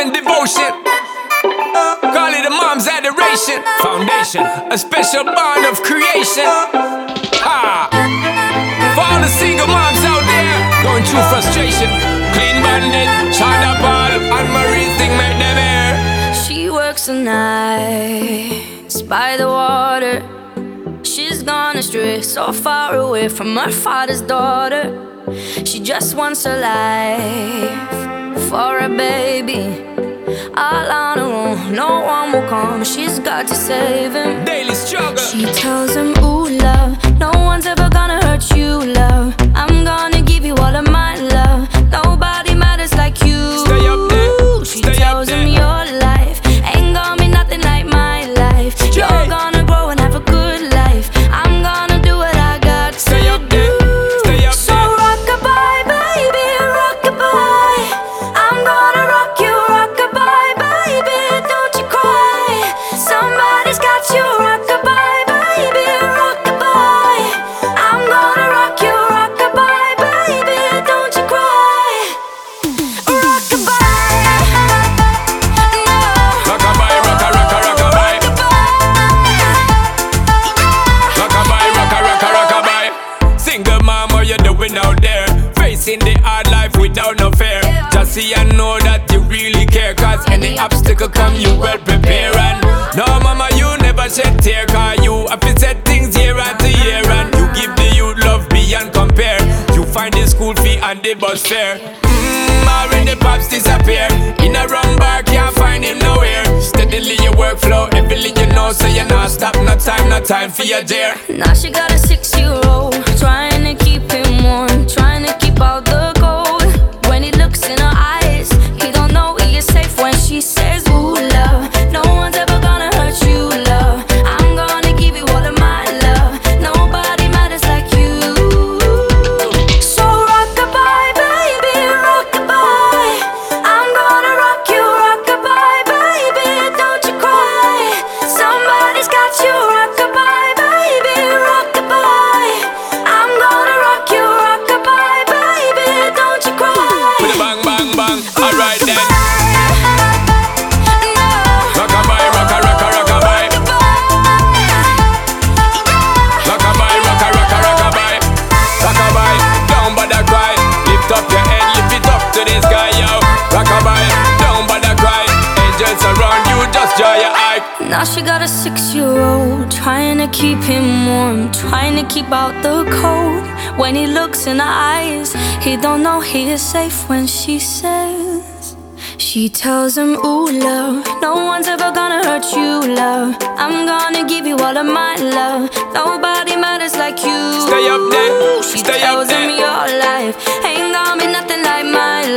and devotion. Call it a mom's adoration. Foundation, a special bond of creation. For all the single moms out there going through frustration, Clean Bandit, China Paul, and Marie thing make them air. She works the nights by the water. She's gone astray, so far away from her father's daughter. She just wants a life for a baby. All on her own, no one will come. She's got to save him. Daily struggle. She tells him, ooh, love, no one's ever gonna hurt you, love. I'm gonna give you all of my love. Nobody matters like you. Stay up there. She Stay tells up him there. your life ain't gonna be nothing like my life. You're gonna grow and have a good life. I'm gonna do what I got to Stay up do. there. Stay up So there. rock-a-bye, baby, rock-a-bye. I'm gonna rock you, rock-a-bye, baby, don't you cry. Somebody's got you, rock-a-bye, baby, rock-a-bye. I'm gonna rock you, rock-a-bye, baby, don't you cry. Rock-a-bye, no. Rock-a-bye, rock-a-rock-a-rock-a-bye. Rock-a-bye, rock-a-rock-a-rock-a-bye. Single mom, what you doing out there? Facing the hard life without no fear. Just see and know that you really care. Cause any obstacle come, you well prepare. And no mama, you never shed tear. Cause you have to set things year after year. And you give the youth love beyond compare. You find the school fee and the bus fare. When the pops disappear, in a wrong bar, can't find him nowhere. Steadily your workflow, everything you know, so you're not stop, no time for your dear. Now she got a 6-year-old, trying to keep him warm, trying to keep out the cold. When he looks in her eyes, he don't know he is safe when she says, ooh, love, no one's ever gonna hurt you, love. I'm gonna give you all of my love. Nobody matters like you. So rock-a-bye, baby, rock-a-bye. I'm gonna rock you, rock-a-bye, baby, don't you cry. Somebody's got you, rock-a-bye, baby, rock-a-bye. I'm gonna rock you, rock-a-bye, baby, don't you cry. With a bang, bang, bang, alright then. No. Rock-a-bye, rock-a-rock-a-rock-a-bye. Rock-a-bye, rock-a-rock-a-rock-a-bye. Rock-a-bye, don't bother cry. Lift up your head, lift it up to the sky, yo. Rock-a-bye, don't bother cry. Angels around you, just draw your eye. Now she got a 6-year-old, trying to keep him warm, trying to keep out the cold. When he looks in her eyes, he don't know he is safe when she says. She tells him, ooh, love, no one's ever gonna hurt you, love. I'm gonna give you all of my love. Nobody matters like you. Stay up there, She stay up tells him there. your life ain't gonna be nothing like my